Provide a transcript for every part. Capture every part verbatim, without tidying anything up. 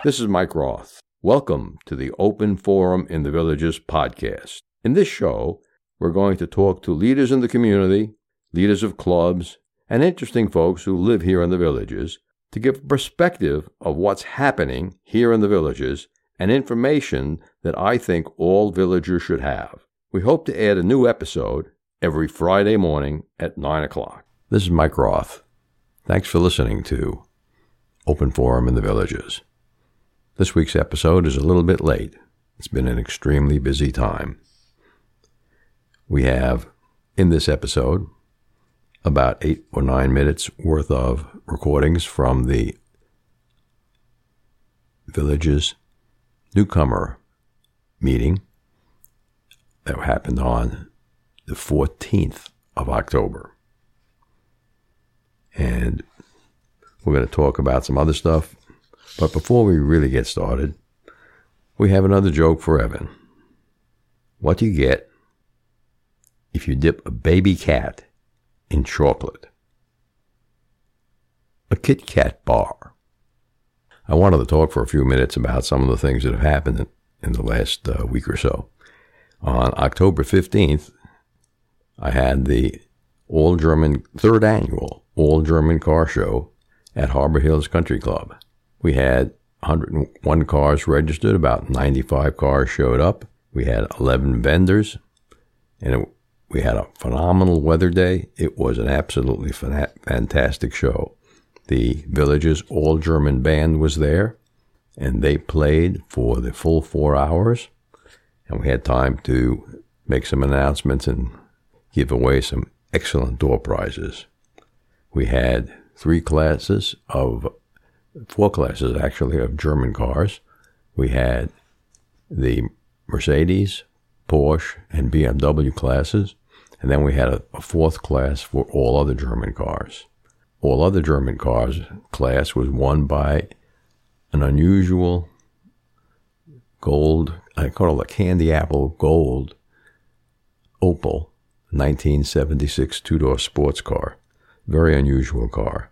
This is Mike Roth. Welcome to the Open Forum in the Villages podcast. In this show, we're going to talk to leaders in the community, leaders of clubs, and interesting folks who live here in the villages to give a perspective of what's happening here in the villages and information that I think all villagers should have. We hope to add a new episode every Friday morning at nine o'clock. This is Mike Roth. Thanks for listening to Open Forum in the Villages. This week's episode is a little bit late. It's been an extremely busy time. We have, in this episode, about eight or nine minutes worth of recordings from the Villages newcomer meeting that happened on the fourteenth of October. And we're going to talk about some other stuff. But before we really get started, we have another joke for Evan. What do you get if you dip a baby cat in chocolate? A Kit Kat bar. I wanted to talk for a few minutes about some of the things that have happened in the last uh, week or so. On October fifteenth, I had the all-German, third annual all-German car show at Harbor Hills Country Club. We had one hundred one cars registered, about ninety-five cars showed up. We had eleven vendors, and it, we had a phenomenal weather day. It was an absolutely fan- fantastic show. The Villages all-German band was there, and they played for the full four hours, and we had time to make some announcements and give away some excellent door prizes. We had three classes of Four classes, actually, of German cars. We had the Mercedes, Porsche, and B M W classes, and then we had a, a fourth class for all other German cars. All other German cars class was won by an unusual gold, I call it a candy apple gold Opel nineteen seventy-six two-door sports car. Very unusual car.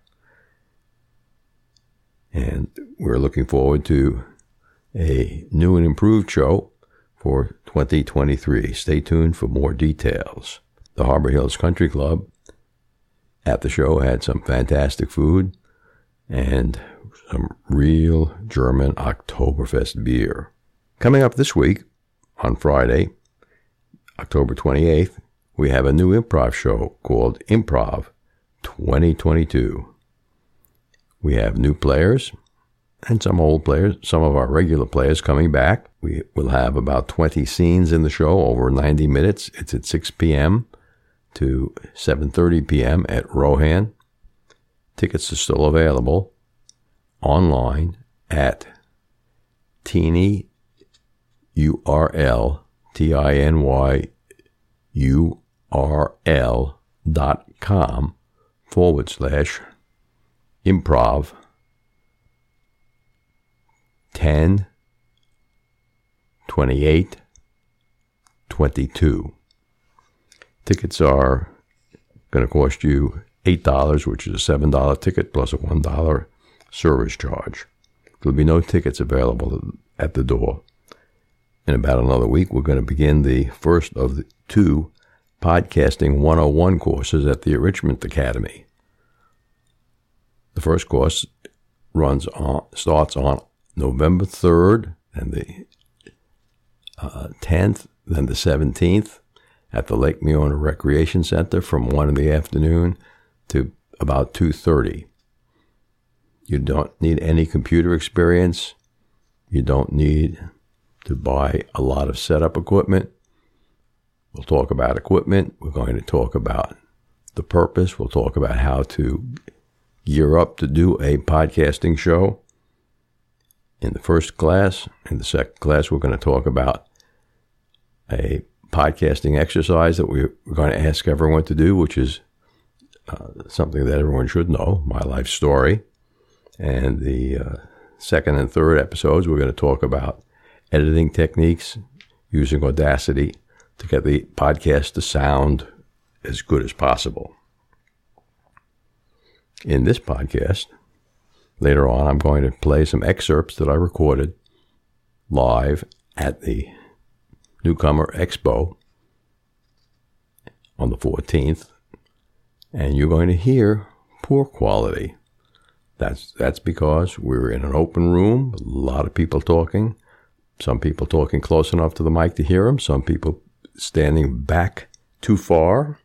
And we're looking forward to a new and improved show for twenty twenty-three. Stay tuned for more details. The Harbor Hills Country Club at the show had some fantastic food and some real German Oktoberfest beer. Coming up this week, on Friday, October twenty-eighth, we have a new improv show called Improv twenty twenty-two. We have new players and some old players, some of our regular players coming back. We will have about twenty scenes in the show over ninety minutes. It's at six p.m. to seven thirty p.m. at Rohan. Tickets are still available online at Tiny, U R L, T I N Y U R L dot com forward slash Improv ten twenty-eight twenty-two. Tickets are going to cost you eight dollars, which is a seven dollars ticket plus a one dollar service charge. There'll be no tickets available at the door. In about another week, we're going to begin the first of the two Podcasting one oh one courses at the Enrichment Academy. The first course runs on, starts on November third and the uh, tenth, then the seventeenth at the Lake Meona Recreation Center from one in the afternoon to about two thirty. You don't need any computer experience. You don't need to buy a lot of setup equipment. We'll talk about equipment. We're going to talk about the purpose. We'll talk about how to gear up to do a podcasting show. In the first class, in the second class, we're going to talk about a podcasting exercise that we're going to ask everyone to do, which is uh, something that everyone should know, my life story. And the uh, second and third episodes, we're going to talk about editing techniques using Audacity to get the podcast to sound as good as possible. In this podcast, Later on, I'm going to play some excerpts that I recorded live at the Newcomer Expo on the fourteenth, and you're going to hear poor quality. That's that's because we were in an open room, a lot of people talking, some people talking close enough to the mic to hear them, some people standing back too far.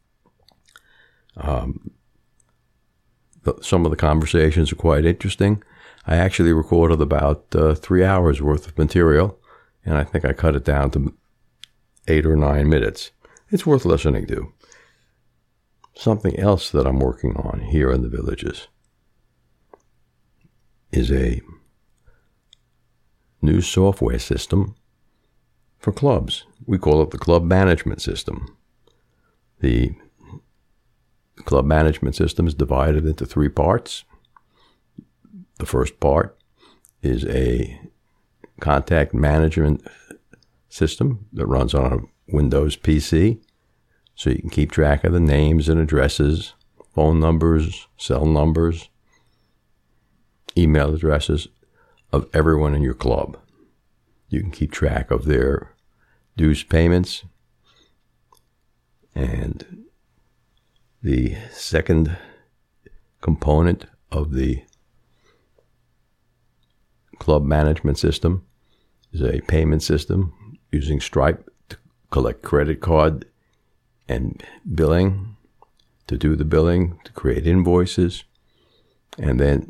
Um, the, some of the conversations are quite interesting. I actually recorded about uh, three hours worth of material, and I think I cut it down to eight or nine minutes. It's worth listening to. Something else that I'm working on here in the Villages is a new software system for clubs. We call it the Club Management System. The Club Management System is divided into three parts. The first part is a contact management system that runs on a Windows P C, so you can keep track of the names and addresses, phone numbers, cell numbers, email addresses of everyone in your club. You can keep track of their dues payments. And the second component of the club management system is a payment system using Stripe to collect credit card and billing, to do the billing, to create invoices. And then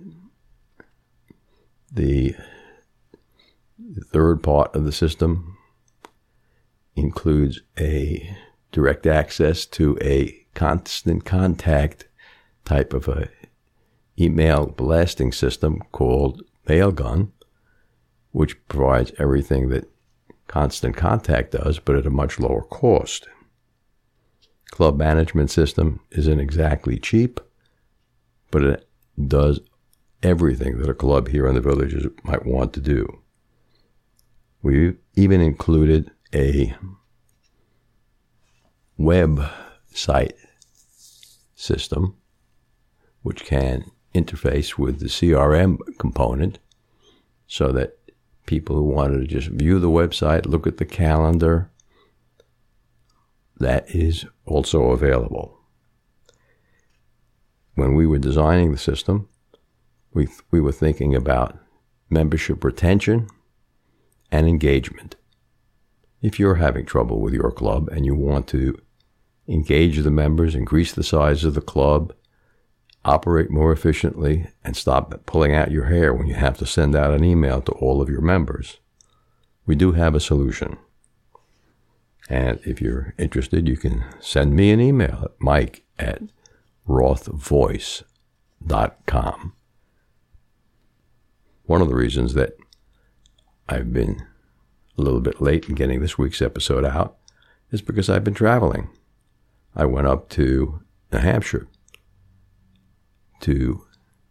the third part of the system includes a direct access to a constant contact type of a email blasting system called Mailgun, which provides everything that Constant Contact does, but at a much lower cost. Club management system isn't exactly cheap, but it does everything that a club here in the Villages might want to do. We even included a website system which can interface with the C R M component so that people who wanted to just view the website, look at the calendar, that is also available. When we were designing the system, we we were thinking about membership retention and engagement. If you're having trouble with your club and you want to engage the members, increase the size of the club, operate more efficiently, and stop pulling out your hair when you have to send out an email to all of your members, we do have a solution. And if you're interested, you can send me an email at mike at roth voice dot com. One of the reasons that I've been a little bit late in getting this week's episode out is because I've been traveling. I went up to New Hampshire to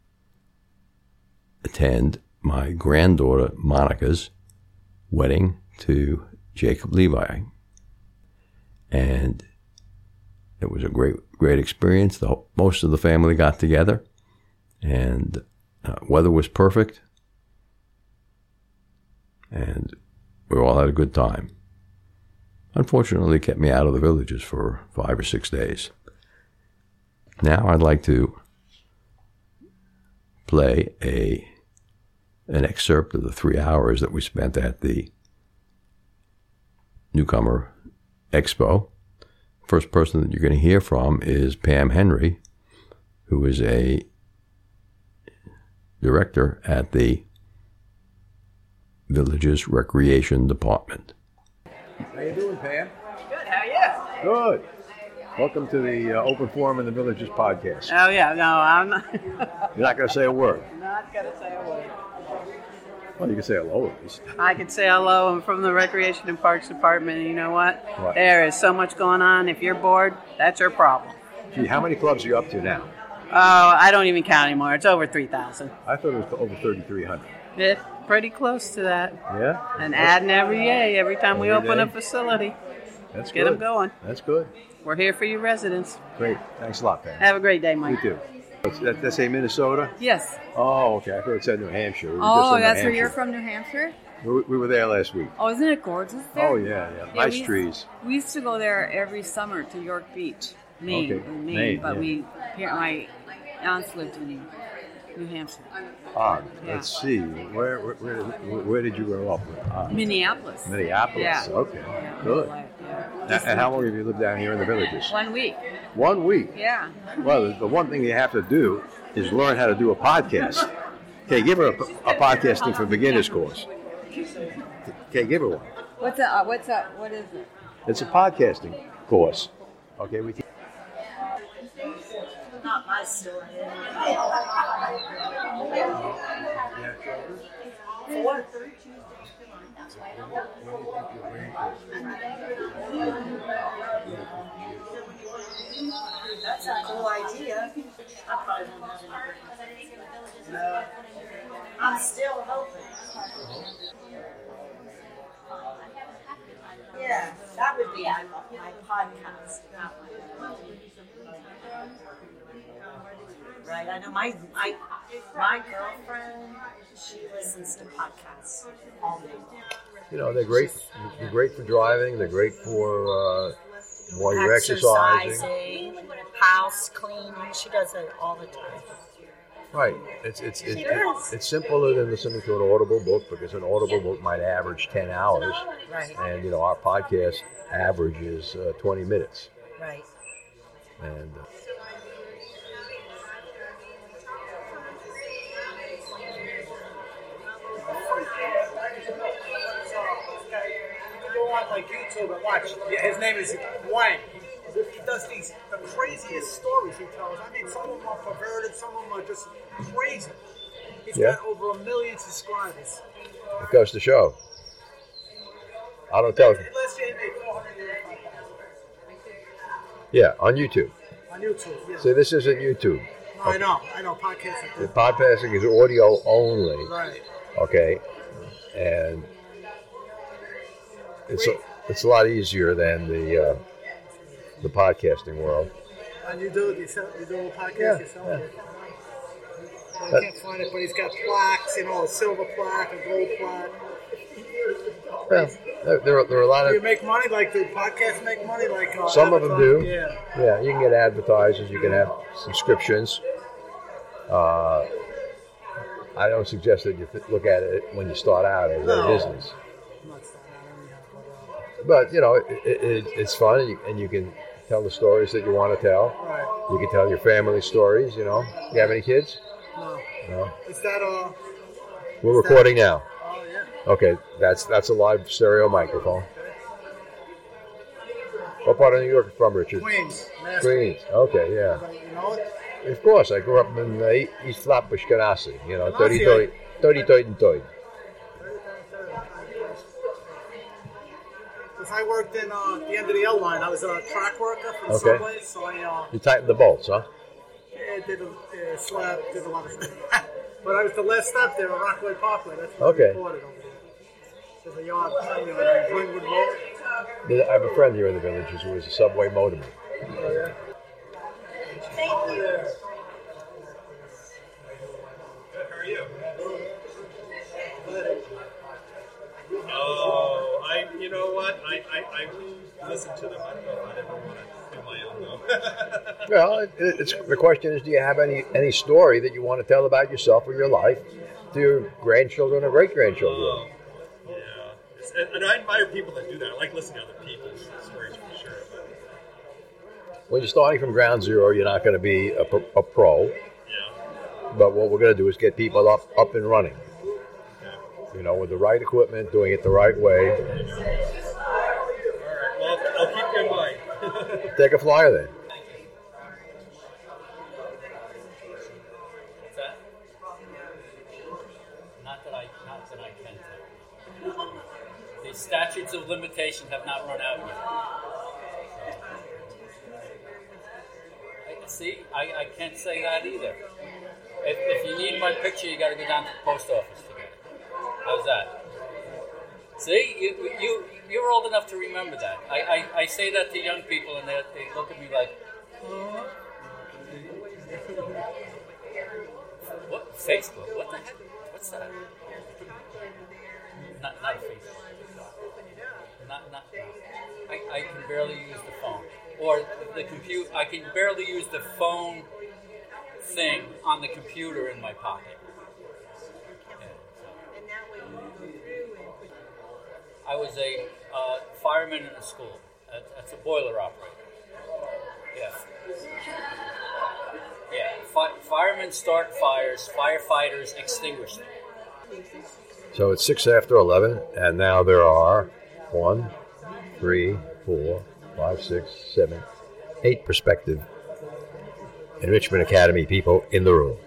attend my granddaughter Monica's wedding to Jacob Levi. And it was a great, great experience. The, most of the family got together, and uh, weather was perfect, and we all had a good time. Unfortunately, it kept me out of the Villages for five or six days. Now I'd like to play a an excerpt of the three hours that we spent at the Newcomer Expo. First person that you're going to hear from is Pam Henry, who is a director at the Villages Recreation Department. How you doing, Pam? Good, how are you? Good. Welcome to the uh, Open Forum in the Villages podcast. Oh, yeah, no, I'm not. You're not going to say a word? Not going to say a word. Well, you can say hello at least. I can say hello. I'm from the Recreation and Parks Department, and you know what? What? There is so much going on. If you're bored, that's your problem. Gee, how many clubs are you up to now? Oh, I don't even count anymore. It's over three thousand. I thought it was over thirty-three hundred. It's pretty close to that. Yeah? And adding every day, every time we Every open day? a facility. That's Get good. them going. That's good. We're here for you residents. Great. Thanks a lot, Pam. Have a great day, Mike. You too. That, that's a Minnesota? Yes. Oh, okay. I thought it said New Hampshire. We were just Oh, in New that's where Hampshire. you're from, New Hampshire? We, we were there last week. Oh, isn't it gorgeous there? Oh, yeah, yeah. Yeah, Nice we used- trees. We used to go there every summer to York Beach, Maine. Okay, in Maine, Maine, but yeah. we, here, my aunts lived in New Hampshire. Ah, Yeah. let's see. Where where, where, where did you grow up? Ah, Minneapolis. Minneapolis. Yeah. Okay. Yeah, Good. like, yeah. And, Just and how long have you lived down here in the villages? One week. One week. Yeah. Well, the, the one thing you have to do is learn how to do a podcast. Okay, give her a, a podcasting for beginners course. Okay, give her one. What's that? Uh, what's that? What is it? It's a podcasting course. Okay, we can. Not my story. Four. That's a cool idea. I probably won't have any. No. I'm still hoping. Yeah, that would be my, my podcast. Right, I know my my my girlfriend, she listens to podcasts all day long. You know, they're great. They're great for driving. They're great for uh, while you're exercising. Exercising, house cleaning. She does it all the time. Right. It's it's it's, She it's, does. it's simpler than listening to an Audible book because an Audible book might average ten hours, Right, and you know our podcast averages uh, twenty minutes. right. And uh, Go on like YouTube and watch. Yeah, his name is Wang. He does these the craziest stories he tells. I mean, some of them are perverted, some of them are just crazy. He's Yeah. got over a million subscribers. it goes to show. I don't tell. Last year he made four hundred eighty-five thousand Yeah, on YouTube. on YouTube. Yeah. See, this isn't YouTube. No, I know, I know. Podcasting. The podcasting is audio only. Right. Okay, and it's a, it's a lot easier than the uh, the podcasting world. And you do you, sell, you do a podcast Yeah, yourself. yeah. I can't find it, but he's got plaques, you know, a silver plaque, a gold plaque. Well, there, there, are, there are a lot Do you of make money? Like, do podcasts make money? Like, uh, some of them Avatar? do. Yeah. Yeah, you can get advertisers. You can have subscriptions. Uh, I don't suggest that you th- look at it when you start out as No. a business. I'm not starting out anyhow, but, uh, But you know, it, it, it's fun, and you, and you can tell the stories that you want to tell. Right. You can tell your family stories. You know, you have any kids? No. No. Is that uh? We're recording now. Oh yeah. Okay, that's that's a live stereo microphone. What part of New York are you from, Richard? Queens. Mass Queens. Okay, yeah. Queens. You know it? Of course, I grew up in uh, East Flatbush, Canarsie. You know, thirty, Canarsie. thirty, thirty, and thirty. Because I worked in uh, the end of the L line. I was a track worker for the Okay. subway, so I uh, You tighten the bolts, huh? yeah, did a uh, slab, did a lot of stuff. But I was the last step there on Rockaway Parkway. That's what Okay. I reported over there. There's a yard, you know, on Greenwood Road. I have a friend here in the villages who was a subway motorman. Oh, yeah. Thank you. How are you? Oh, I. You know what? I, I, I listen to them. I don't know if I'd ever want to do my own though. Well, it, it's, the question is, do you have any any story that you want to tell about yourself or your life to your grandchildren or great grandchildren? Oh, yeah. It's, and, and I admire people that do that. I like listening to other people's stories for sure. But When you're starting from ground zero, you're not going to be a, pro- a pro. yeah. But what we're going to do is get people up up and running. Okay. You know, with the right equipment, doing it the right way. All right. Well, I'll keep you in mind. Take a flyer then. What's that? Not that I, not that I can tell. The statutes of limitation have not run out yet. I, see, I, I can't say that either. If, if you need my picture, you got to go down to the post office to get it. How's that? See, you you you're old enough to remember that. I, I, I say that to young people, and they they look at me like, huh? Facebook. What the heck? What's that? Not, not Facebook. Not, not, I, I can barely use the phone. Or the computer. I can barely use the phone thing on the computer in my pocket. Yeah, so. I was a uh, fireman in a school. That's a boiler operator. Yeah. Yeah. Fi- firemen start fires. Firefighters extinguish them. So it's six after eleven, and now there are one, three, four, five, six, seven, eight prospective Enrichment Academy people in the room.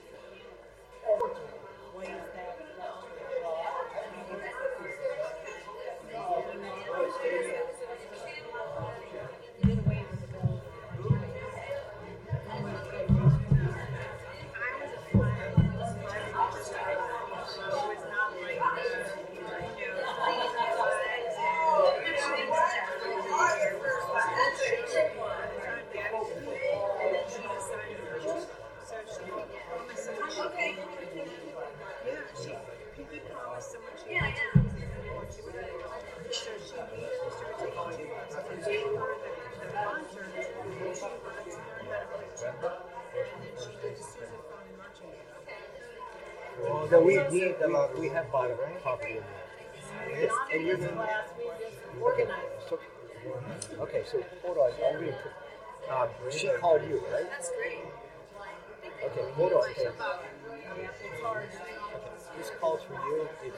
No, we we uh, we have bought a property in there. Yes, and you're the so, okay. So hold on. I'm gonna put, uh, she called you, right? That's great. Okay, hold on. Okay. Okay, this call's for you. It's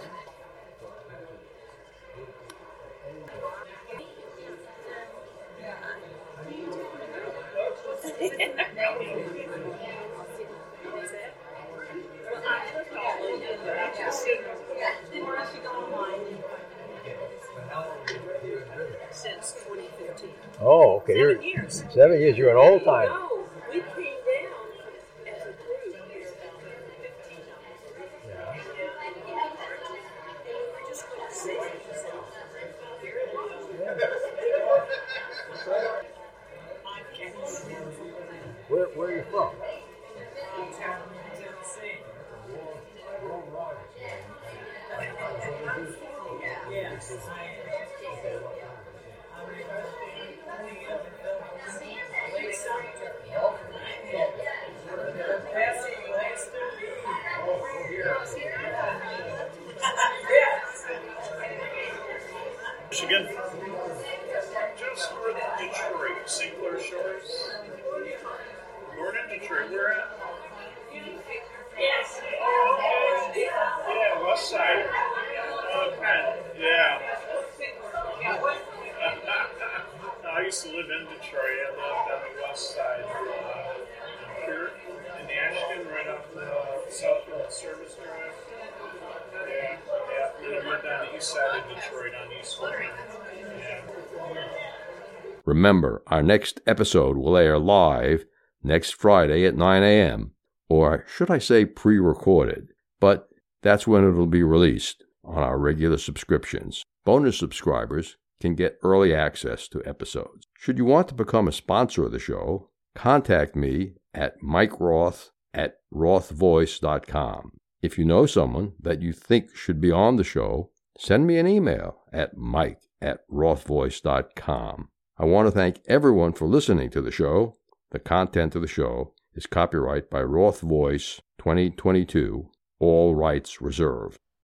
Since twenty fifteen. Oh, okay. Seven You're, years. Seven years. You're an old timer. No, we came down as a group fifteen of us. Yeah. And we were just going to see Where Where are you from? Yes. Michigan. Just north of Detroit, Saint Clair Shores. Born in Detroit, where at? Yes. Yeah, west side. Okay, yeah. I used to live in Detroit. I lived on the west side. Uh, here in Ashton, right off the Southfield Service Drive. Yeah, yeah. And I lived on the east side of Detroit, on East Spring. Yeah. Remember, our next episode will air live next Friday at nine a.m., or should I say pre-recorded, but that's when it'll be released on our regular subscriptions. Bonus subscribers can get early access to episodes. Should you want to become a sponsor of the show, contact me at Mike Roth at roth voice dot com. If you know someone that you think should be on the show, send me an email at mike at roth voice dot com. I want to thank everyone for listening to the show. The content of the show is copyright by Roth Voice twenty twenty-two, all rights reserved.